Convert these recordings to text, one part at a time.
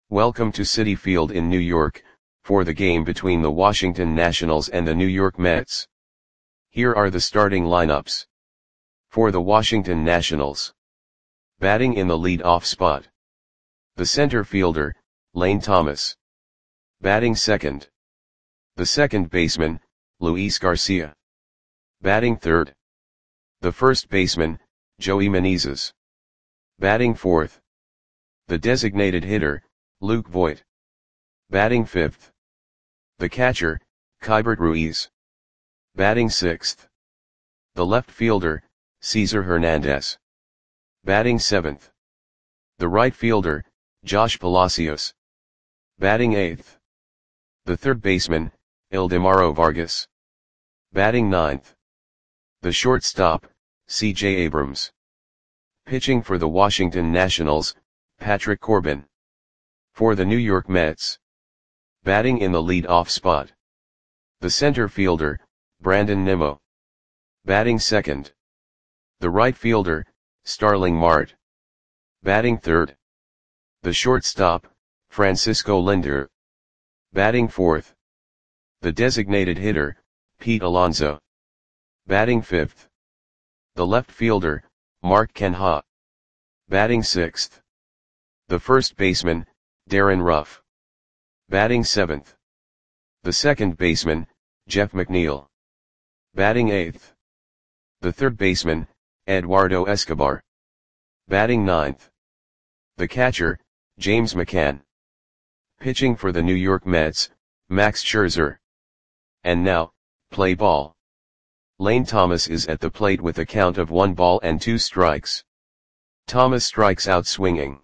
Welcome to Citi Field in New York, for the game between the Washington Nationals and the New York Mets. Here are the starting lineups. For the Washington Nationals. Batting in the lead-off spot. The center fielder, Lane Thomas. Batting second. The second baseman, Luis Garcia. Batting third. The first baseman, Joey Meneses. Batting fourth. The designated hitter, Luke Voit. Batting fifth. The catcher, Keibert Ruiz. Batting sixth. The left fielder, Cesar Hernandez. Batting seventh. The right fielder, Josh Palacios. Batting eighth. The third baseman, Ildemaro Vargas. Batting ninth. The shortstop, C.J. Abrams. Pitching for the Washington Nationals, Patrick Corbin. For the New York Mets. Batting in the lead-off spot. The center fielder, Brandon Nimmo. Batting second. The right fielder, Starling Marte. Batting third. The shortstop, Francisco Lindor. Batting fourth. The designated hitter, Pete Alonso. Batting fifth. The left fielder, Mark Canha. Batting sixth. The first baseman, Darren Ruff. Batting seventh. The second baseman, Jeff McNeil. Batting eighth. The third baseman, Eduardo Escobar. Batting ninth. The catcher, James McCann. Pitching for the New York Mets, Max Scherzer. And now, play ball. Lane Thomas is at the plate with a count of 1-2 strikes. Thomas strikes out swinging.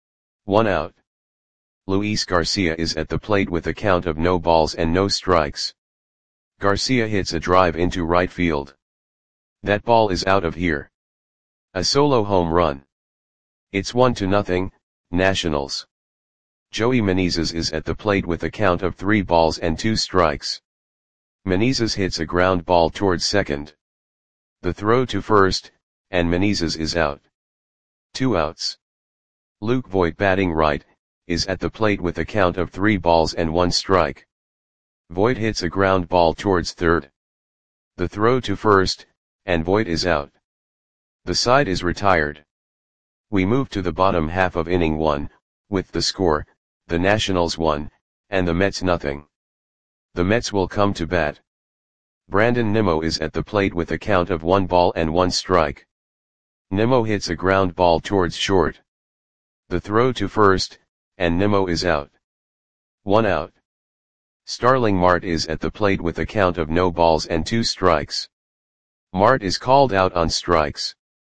1 out. Luis Garcia is at the plate with a count of no balls and no strikes. Garcia hits a drive into right field. That ball is out of here. A solo home run. It's 1-0, Nationals. Joey Meneses is at the plate with a count of 3 balls and 2 strikes. Meneses hits a ground ball towards second. The throw to first, and Meneses is out. 2 outs. Luke Voit, batting right, is at the plate with a count of 3 balls and 1 strike. Voit hits a ground ball towards third. The throw to first, and Voit is out. The side is retired. We move to the bottom half of inning 1, with the score, the Nationals 1, and the Mets nothing. The Mets will come to bat. Brandon Nimmo is at the plate with a count of 1 ball and 1 strike. Nimmo hits a ground ball towards short. The throw to first, and Nimmo is out. 1 out. Starling Marte is at the plate with a count of no balls and 2 strikes. Marte is called out on strikes.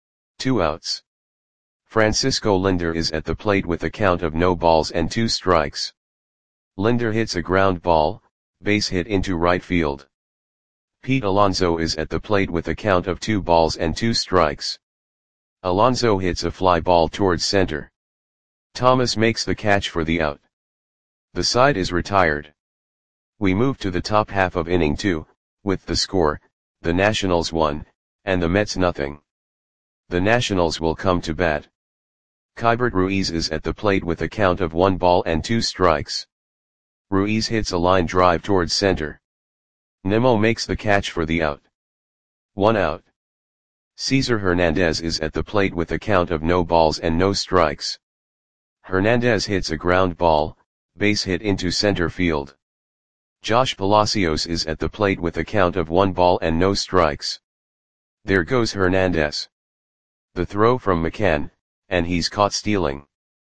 2 outs. Francisco Lindor is at the plate with a count of no balls and 2 strikes. Lindor hits a ground ball, base hit into right field. Pete Alonso is at the plate with a count of 2 balls and 2 strikes. Alonso hits a fly ball towards center. Thomas makes the catch for the out. The side is retired. We move to the top half of inning 2, with the score, the Nationals 1, and the Mets nothing. The Nationals will come to bat. Keibert Ruiz is at the plate with a count of 1 ball and 2 strikes. Ruiz hits a line drive towards center. Nimmo makes the catch for the out. 1 out. Cesar Hernandez is at the plate with a count of no balls and no strikes. Hernandez hits a ground ball, base hit into center field. Josh Palacios is at the plate with a count of 1 ball and no strikes. There goes Hernandez. The throw from McCann, and he's caught stealing.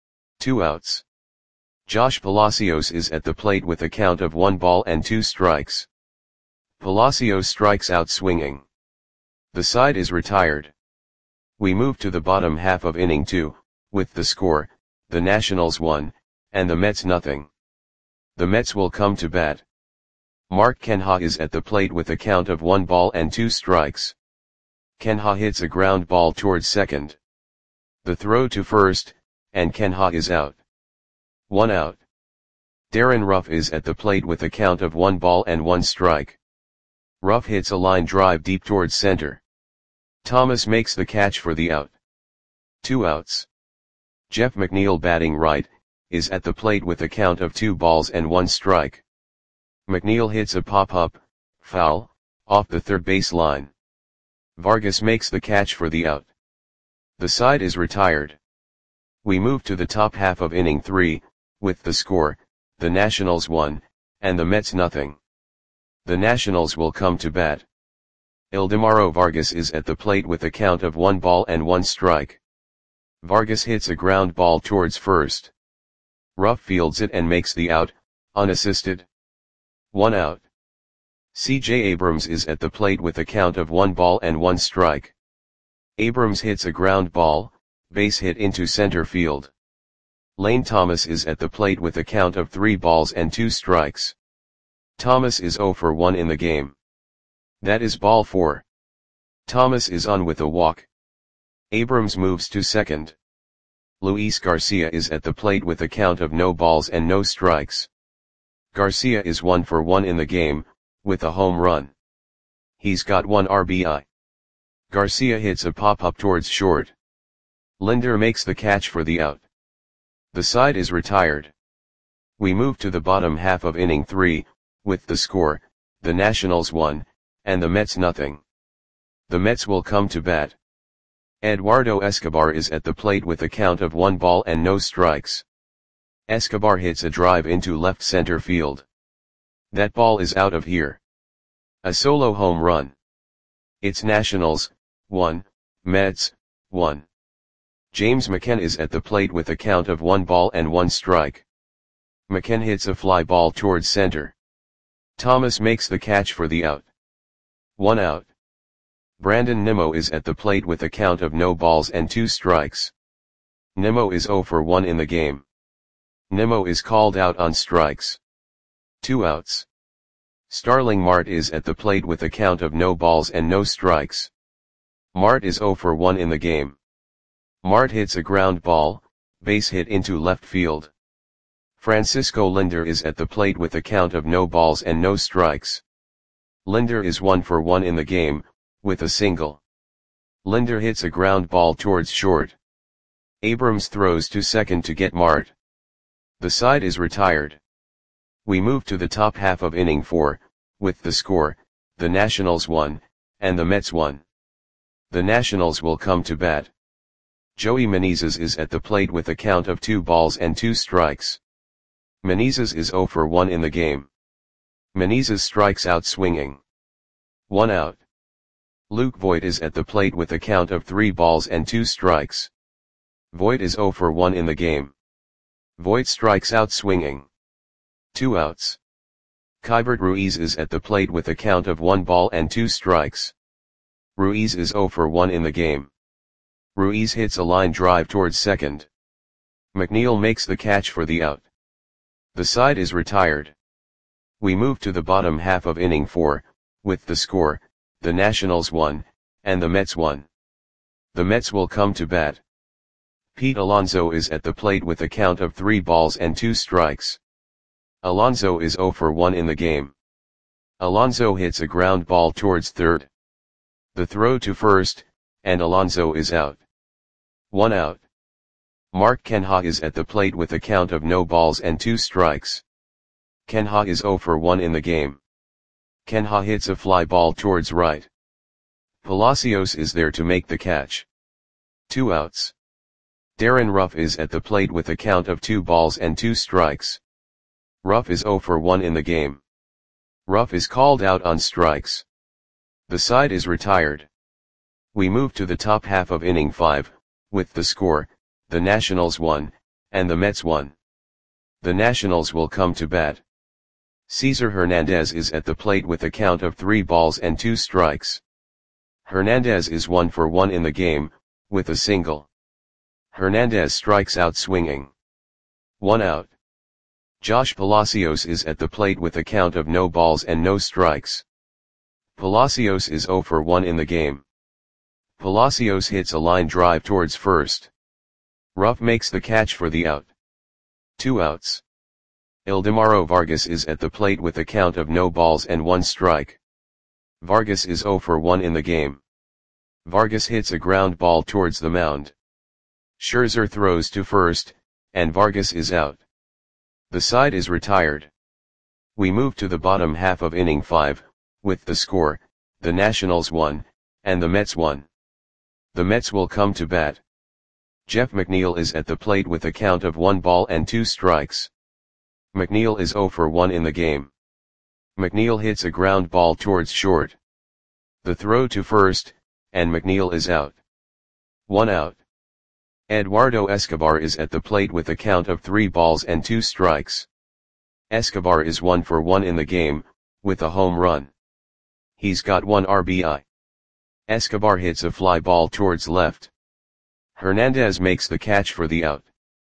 2 outs. Josh Palacios is at the plate with a count of 1 ball and 2 strikes. Palacios strikes out swinging. The side is retired. We move to the bottom half of inning 2, with the score, the Nationals 1, and the Mets nothing. The Mets will come to bat. Mark Canha is at the plate with a count of 1 ball and 2 strikes. Canha hits a ground ball towards second. The throw to first, and Canha is out. 1 out. Darren Ruff is at the plate with a count of 1 ball and 1 strike. Ruff hits a line drive deep towards center. Thomas makes the catch for the out. 2 outs. Jeff McNeil, batting right, is at the plate with a count of 2 balls and 1 strike. McNeil hits a pop-up, foul, off the third base line. Vargas makes the catch for the out. The side is retired. We move to the top half of inning 3, with the score, the Nationals 1, and the Mets nothing. The Nationals will come to bat. Ildemaro Vargas is at the plate with a count of 1 ball and 1 strike. Vargas hits a ground ball towards first. Ruff fields it and makes the out, unassisted. 1 out. C.J. Abrams is at the plate with a count of 1 ball and 1 strike. Abrams hits a ground ball, base hit into center field. Lane Thomas is at the plate with a count of 3 balls and 2 strikes. Thomas is 0 for 1 in the game. That is ball 4. Thomas is on with a walk. Abrams moves to second. Luis Garcia is at the plate with a count of no balls and no strikes. Garcia is 1 for 1 in the game, with a home run. He's got 1 RBI. Garcia hits a pop-up towards short. Linder makes the catch for the out. The side is retired. We move to the bottom half of inning 3, with the score, the Nationals 1, and the Mets nothing. The Mets will come to bat. Eduardo Escobar is at the plate with a count of 1 ball and no strikes. Escobar hits a drive into left center field. That ball is out of here. A solo home run. It's Nationals, 1, Mets, 1. James McCann is at the plate with a count of 1 ball and 1 strike. McCann hits a fly ball towards center. Thomas makes the catch for the out. 1 out. Brandon Nimmo is at the plate with a count of no balls and 2 strikes. Nimmo is 0 for 1 in the game. Nimmo is called out on strikes. 2 outs. Starling Marte is at the plate with a count of no balls and no strikes. Marte is 0 for 1 in the game. Marte hits a ground ball, base hit into left field. Francisco Linder is at the plate with a count of no balls and no strikes. Linder is 1 for 1 in the game, with a single. Linder hits a ground ball towards short. Abrams throws to second to get Marte. The side is retired. We move to the top half of inning 4, with the score, the Nationals 1, and the Mets 1. The Nationals will come to bat. Joey Menezes is at the plate with a count of 2 balls and 2 strikes. Menezes is 0 for 1 in the game. Menezes strikes out swinging. 1 out. Luke Voit is at the plate with a count of 3 balls and 2 strikes. Voit is 0 for 1 in the game. Voit strikes out swinging. 2 outs. Keibert Ruiz is at the plate with a count of 1 ball and 2 strikes. Ruiz is 0 for 1 in the game. Ruiz hits a line drive towards second. McNeil makes the catch for the out. The side is retired. We move to the bottom half of inning 4, with the score, the Nationals 1, and the Mets 1. The Mets will come to bat. Pete Alonso is at the plate with a count of 3 balls and 2 strikes. Alonso is 0 for 1 in the game. Alonso hits a ground ball towards third. The throw to first, and Alonso is out. 1 out. Mark Canha is at the plate with a count of no balls and 2 strikes. Canha is 0 for 1 in the game. Canha hits a fly ball towards right. Palacios is there to make the catch. 2 outs. Darren Ruff is at the plate with a count of 2 balls and 2 strikes. Ruff is 0 for 1 in the game. Ruff is called out on strikes. The side is retired. We move to the top half of inning 5, with the score, the Nationals 1, and the Mets 1. The Nationals will come to bat. Cesar Hernandez is at the plate with a count of 3 balls and 2 strikes. Hernandez is 1 for 1 in the game, with a single. Hernandez strikes out swinging. 1 out. Josh Palacios is at the plate with a count of no balls and no strikes. Palacios is 0 for 1 in the game. Palacios hits a line drive towards first. Ruff makes the catch for the out. 2 outs. Ildemaro Vargas is at the plate with a count of no balls and 1 strike. Vargas is 0 for 1 in the game. Vargas hits a ground ball towards the mound. Scherzer throws to first, and Vargas is out. The side is retired. We move to the bottom half of inning 5, with the score, the Nationals 1, and the Mets 1. The Mets will come to bat. Jeff McNeil is at the plate with a count of 1 ball and 2 strikes. McNeil is 0 for 1 in the game. McNeil hits a ground ball towards short. The throw to first, and McNeil is out. 1 out. Eduardo Escobar is at the plate with a count of 3 balls and 2 strikes. Escobar is 1 for 1 in the game, with a home run. He's got 1 RBI. Escobar hits a fly ball towards left. Hernandez makes the catch for the out.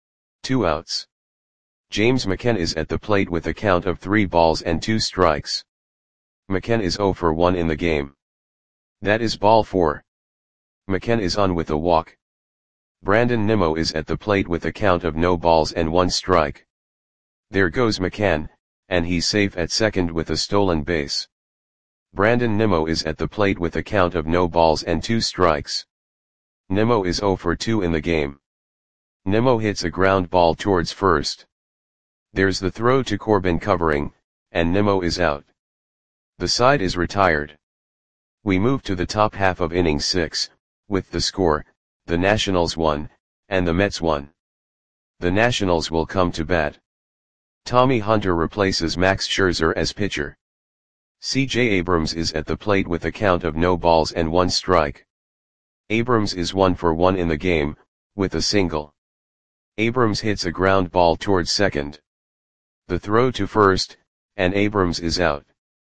2 outs. James McCann is at the plate with a count of 3 balls and 2 strikes. McCann is 0 for 1 in the game. That is ball 4. McCann is on with a walk. Brandon Nimmo is at the plate with a count of no balls and 1 strike. There goes McCann, and he's safe at second with a stolen base. Brandon Nimmo is at the plate with a count of no balls and 2 strikes. Nimmo is 0 for 2 in the game. Nimmo hits a ground ball towards first. There's the throw to Corbin covering, and Nimmo is out. The side is retired. We move to the top half of inning 6, with the score, the Nationals 1, and the Mets 1. The Nationals will come to bat. Tommy Hunter replaces Max Scherzer as pitcher. C.J. Abrams is at the plate with a count of no balls and 1 strike. Abrams is 1 for 1 in the game, with a single. Abrams hits a ground ball towards second. The throw to first, and Abrams is out.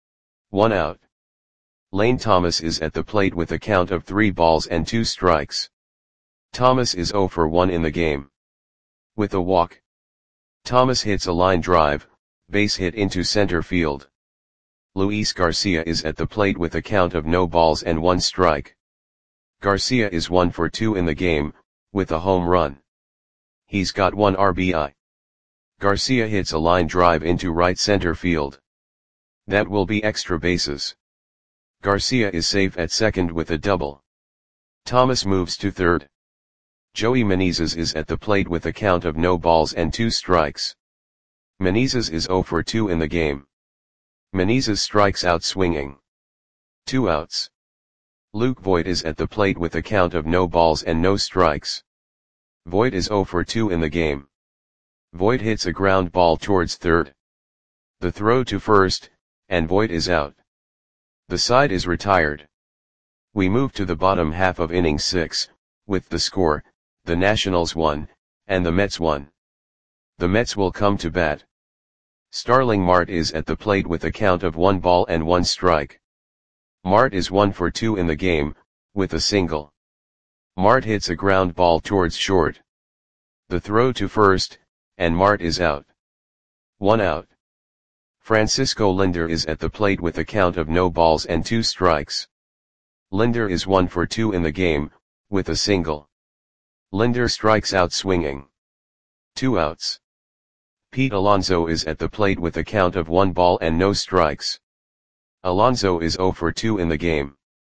1 out. Lane Thomas is at the plate with a count of 3 balls and 2 strikes. Thomas is 0 for 1 in the game. With a walk. Thomas hits a line drive, base hit into center field. Luis Garcia is at the plate with a count of no balls and 1 strike. Garcia is 1 for 2 in the game, with a home run. He's got 1 RBI. Garcia hits a line drive into right center field. That will be extra bases. Garcia is safe at second with a double. Thomas moves to third. Joey Menezes is at the plate with a count of no balls and 2 strikes. Menezes is 0 for 2 in the game. Menezes strikes out swinging. 2 outs. Luke Voit is at the plate with a count of no balls and no strikes. Voit is 0 for 2 in the game. Voit hits a ground ball towards third. The throw to first, and Voit is out. The side is retired. We move to the bottom half of inning 6, with the score, the Nationals 1, and the Mets 1. The Mets will come to bat. Starling Marte is at the plate with a count of 1 ball and 1 strike. Marte is 1 for 2 in the game, with a single. Marte hits a ground ball towards short. The throw to first, and Marte is out. 1 out. Francisco Lindor is at the plate with a count of no balls and 2 strikes. Lindor is 1 for 2 in the game, with a single. Lindor strikes out swinging. 2 outs. Pete Alonso is at the plate with a count of 1 ball and no strikes. Alonso is 0 for 2 in the game.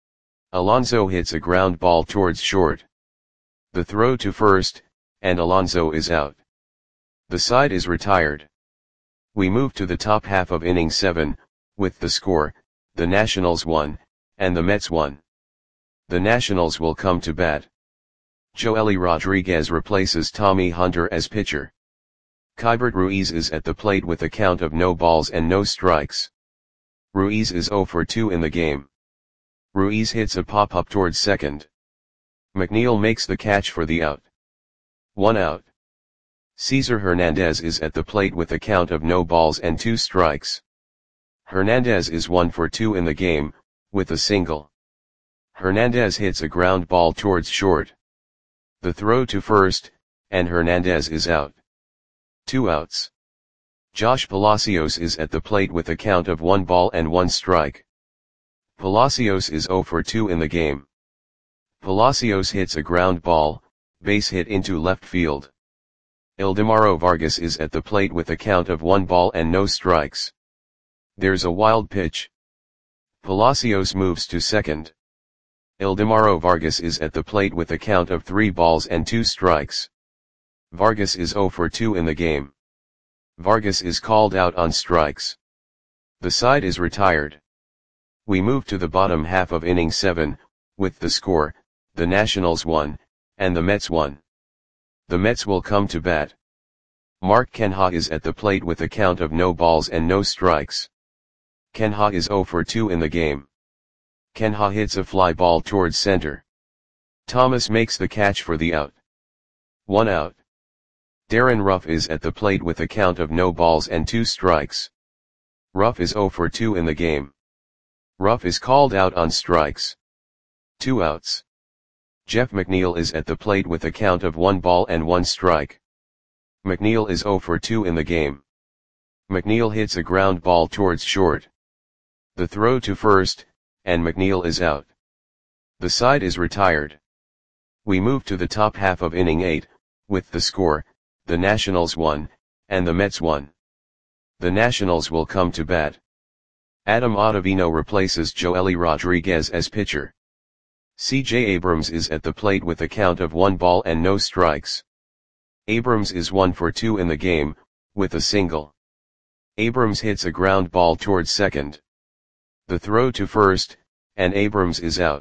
Alonso hits a ground ball towards short. The throw to first, and Alonso is out. The side is retired. We move to the top half of inning 7, with the score, the Nationals 1, and the Mets 1. The Nationals will come to bat. Joely Rodriguez replaces Tommy Hunter as pitcher. Keibert Ruiz is at the plate with a count of no balls and no strikes. Ruiz is 0 for 2 in the game. Ruiz hits a pop-up towards second. McNeil makes the catch for the out. 1 out. Cesar Hernandez is at the plate with a count of no balls and 2 strikes. Hernandez is 1 for 2 in the game, with a single. Hernandez hits a ground ball towards short. The throw to first, and Hernandez is out. 2 outs. Josh Palacios is at the plate with a count of 1 ball and 1 strike. Palacios is 0 for 2 in the game. Palacios hits a ground ball, base hit into left field. Ildemaro Vargas is at the plate with a count of 1 ball and no strikes. There's a wild pitch. Palacios moves to second. Ildemaro Vargas is at the plate with a count of 3 balls and 2 strikes. Vargas is 0 for 2 in the game. Vargas is called out on strikes. The side is retired. We move to the bottom half of inning 7, with the score, the Nationals 1, and the Mets 1. The Mets will come to bat. Mark Canha is at the plate with a count of no balls and no strikes. Canha is 0 for 2 in the game. Canha hits a fly ball towards center. Thomas makes the catch for the out. 1 out. Darren Ruff is at the plate with a count of no balls and 2 strikes. Ruff is 0 for 2 in the game. Ruff is called out on strikes. 2 outs. Jeff McNeil is at the plate with a count of 1 ball and 1 strike. McNeil is 0 for 2 in the game. McNeil hits a ground ball towards short. The throw to first, and McNeil is out. The side is retired. We move to the top half of inning 8, with the score, the Nationals 1, and the Mets 1. The Nationals will come to bat. Adam Ottavino replaces Joely Rodriguez as pitcher. C.J. Abrams is at the plate with a count of 1 ball and no strikes. Abrams is 1 for 2 in the game, with a single. Abrams hits a ground ball towards second. The throw to first, and Abrams is out.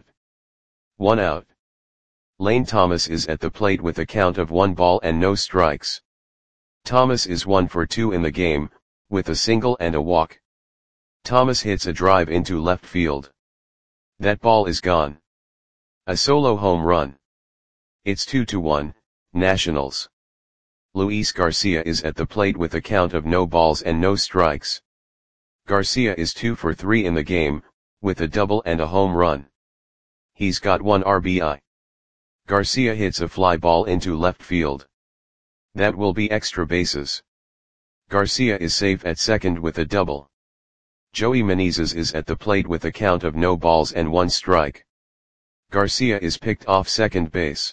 1 out. Lane Thomas is at the plate with a count of 1 ball and no strikes. Thomas is 1 for 2 in the game, with a single and a walk. Thomas hits a drive into left field. That ball is gone. A solo home run. It's 2-1, Nationals. Luis Garcia is at the plate with a count of no balls and no strikes. Garcia is 2 for 3 in the game, with a double and a home run. He's got 1 RBI. Garcia hits a fly ball into left field. That will be extra bases. Garcia is safe at second with a double. Joey Menezes is at the plate with a count of no balls and 1 strike. Garcia is picked off second base.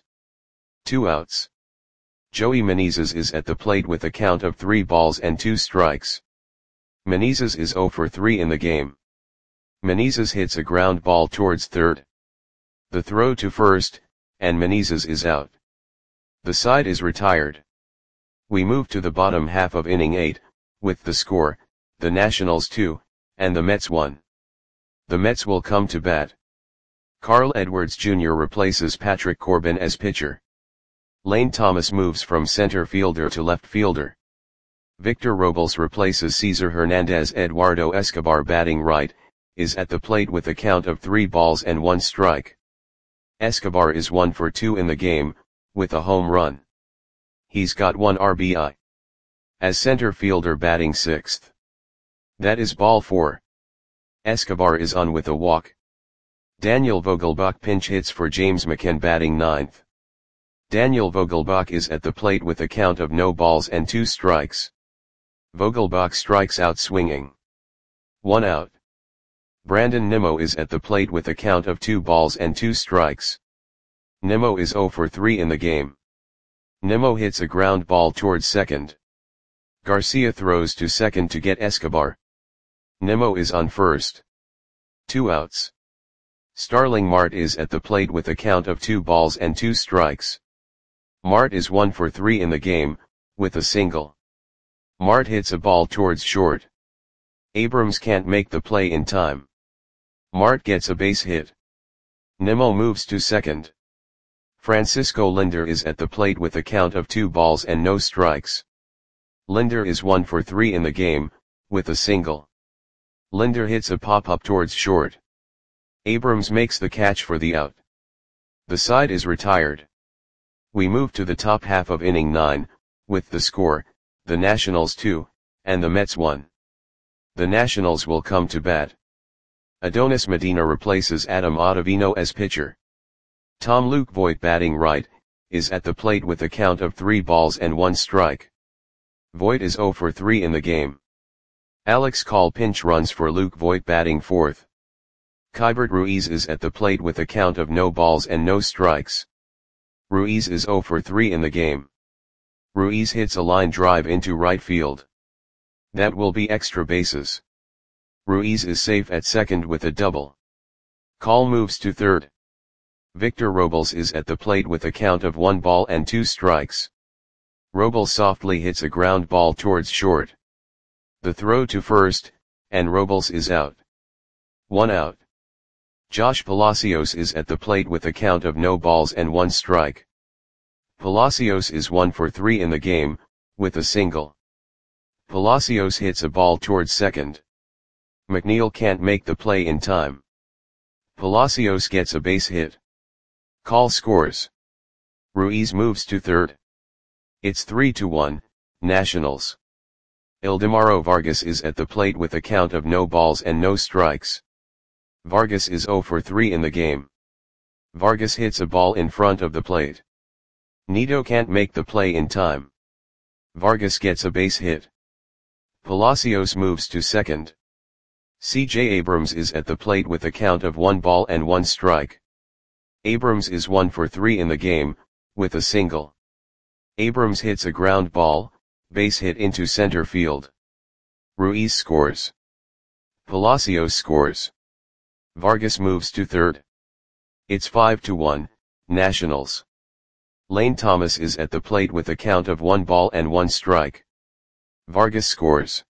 2 outs. Joey Menezes is at the plate with a count of 3 balls and 2 strikes. Menezes is 0 for 3 in the game. Menezes hits a ground ball towards third. The throw to first, and Menezes is out. The side is retired. We move to the bottom half of inning 8, with the score, the Nationals 2, and the Mets 1. The Mets will come to bat. Carl Edwards Jr. replaces Patrick Corbin as pitcher. Lane Thomas moves from center fielder to left fielder. Victor Robles replaces Cesar Hernandez. Eduardo Escobar, batting right, is at the plate with a count of 3 balls and 1 strike. Escobar is 1 for 2 in the game, with a home run. He's got 1 RBI. As center fielder, batting 6th. That is ball 4. Escobar is on with a walk. Daniel Vogelbach pinch hits for James McCann, batting 9th. Daniel Vogelbach is at the plate with a count of no balls and 2 strikes. Vogelbach strikes out swinging. 1 out. Brandon Nimmo is at the plate with a count of 2 balls and 2 strikes. Nimmo is 0 for 3 in the game. Nimmo hits a ground ball towards second. Garcia throws to second to get Escobar. Nimmo is on first. 2 outs. Starling Marte is at the plate with a count of 2 balls and 2 strikes. Marte is 1 for 3 in the game, with a single. Marte hits a ball towards short. Abrams can't make the play in time. Marte gets a base hit. Nimmo moves to second. Francisco Lindor is at the plate with a count of 2 balls and no strikes. Lindor is 1 for 3 in the game, with a single. Lindor hits a pop-up towards short. Abrams makes the catch for the out. The side is retired. We move to the top half of inning 9, with the score, the Nationals 2, and the Mets 1. The Nationals will come to bat. Adonis Medina replaces Adam Ottavino as pitcher. Tom Luke Voit, batting right, is at the plate with a count of 3 balls and 1 strike. Voit is 0 for 3 in the game. Alex Call pinch runs for Luke Voit, batting 4th. Keibert Ruiz is at the plate with a count of no balls and no strikes. Ruiz is 0 for 3 in the game. Ruiz hits a line drive into right field. That will be extra bases. Ruiz is safe at second with a double. Call moves to third. Victor Robles is at the plate with a count of 1 ball and 2 strikes. Robles softly hits a ground ball towards short. The throw to first, and Robles is out. 1 out. Josh Palacios is at the plate with a count of no balls and 1 strike. Palacios is 1 for 3 in the game, with a single. Palacios hits a ball towards second. McNeil can't make the play in time. Palacios gets a base hit. Call scores. Ruiz moves to third. It's 3-1, Nationals. Ildemaro Vargas is at the plate with a count of no balls and no strikes. Vargas is 0 for 3 in the game. Vargas hits a ball in front of the plate. Nido can't make the play in time. Vargas gets a base hit. Palacios moves to second. C.J. Abrams is at the plate with a count of 1 ball and 1 strike. Abrams is 1 for 3 in the game, with a single. Abrams hits a ground ball, base hit into center field. Ruiz scores. Palacios scores. Vargas moves to third. It's 5-1, Nationals. Lane Thomas is at the plate with a count of 1 ball and 1 strike. Vargas scores.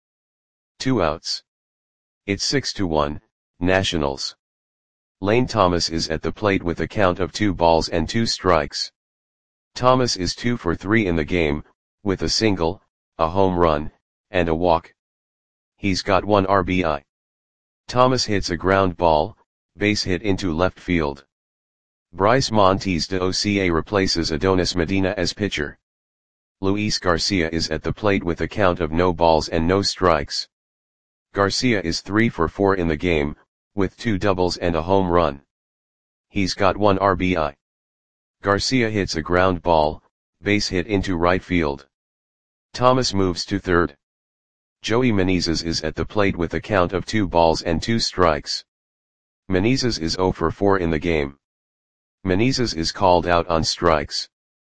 2 outs. It's 6-1, Nationals. Lane Thomas is at the plate with a count of 2 balls and 2 strikes. Thomas is 2 for 3 in the game, with a single, a home run, and a walk. He's got 1 RBI. Thomas hits a ground ball, base hit into left field. Bryce Montes de Oca replaces Adonis Medina as pitcher. Luis Garcia is at the plate with a count of no balls and no strikes. Garcia is 3 for 4 in the game, with 2 doubles and a home run. He's got 1 RBI. Garcia hits a ground ball, base hit into right field. Thomas moves to third. Joey Menezes is at the plate with a count of 2 balls and 2 strikes. Menezes is 0 for 4 in the game. Menezes is called out on strikes.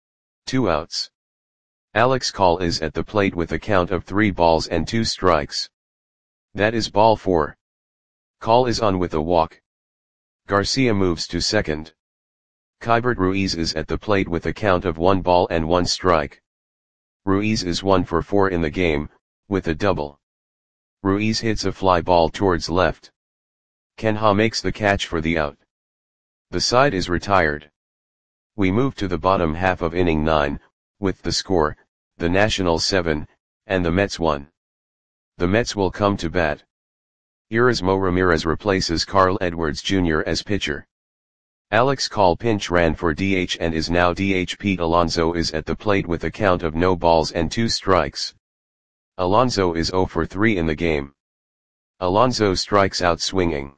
2 outs. Alex Call is at the plate with a count of 3 balls and 2 strikes. That is ball 4. Call is on with a walk. Garcia moves to second. Keibert Ruiz is at the plate with a count of 1 ball and 1 strike. Ruiz is 1 for 4 in the game, with a double. Ruiz hits a fly ball towards left. Kenha makes the catch for the out. The side is retired. We move to the bottom half of inning 9, with the score, the Nationals 7, and the Mets 1. The Mets will come to bat. Erasmo Ramirez replaces Carl Edwards Jr. as pitcher. Alex Call pinch ran for DH and is now DH. Pete Alonso is at the plate with a count of no balls and 2 strikes. Alonso is 0 for 3 in the game. Alonso strikes out swinging.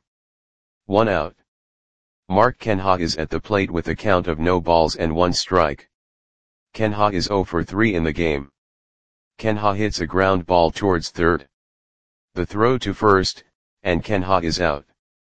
1 out. Mark Kenha is at the plate with a count of no balls and 1 strike. Kenha is 0 for 3 in the game. Kenha hits a ground ball towards third. The throw to first, and Kenha is out.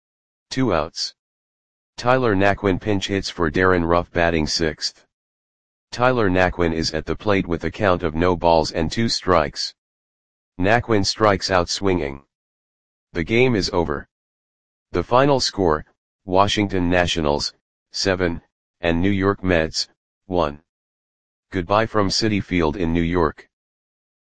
2 outs. Tyler Naquin pinch hits for Darren Ruff batting 6th. Tyler Naquin is at the plate with a count of no balls and 2 strikes. Naquin strikes out swinging. The game is over. The final score, Washington Nationals, 7, and New York Mets, 1. Goodbye from Citi Field in New York.